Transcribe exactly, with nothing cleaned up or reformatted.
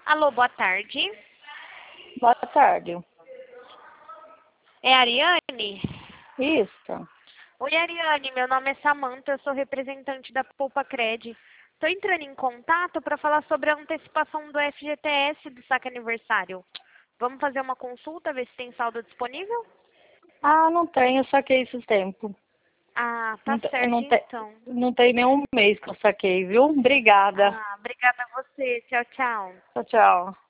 Alô, boa tarde. Boa tarde. É a Ariane? Isso. Oi, Ariane, meu nome é Samanta, eu sou representante da Poupa Cred. Estou entrando em contato para falar sobre a antecipação do F G T S do saque aniversário. Vamos fazer uma consulta, ver se tem saldo disponível? Ah, não tenho, eu saquei esses tempos. Ah, tá Não, te- eu certo não, te, então. não tem nenhum mês que eu saquei, viu? Obrigada. Ah, obrigada a você. Tchau, tchau. Tchau, tchau.